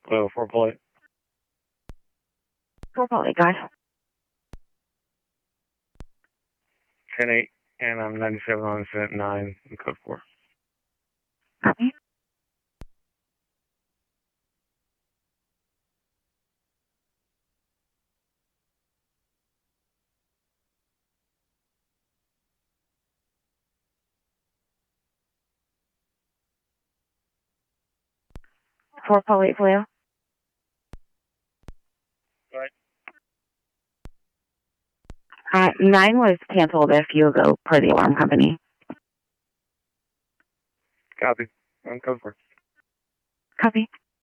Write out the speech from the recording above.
4 Polite. 4 Polite, guys. 10-8, and I'm 97 on set 9 in code 4. Copy. Four Polite, Flail. Right. 9 was canceled a few ago per the alarm company. Copy. I'm code 4. Copy.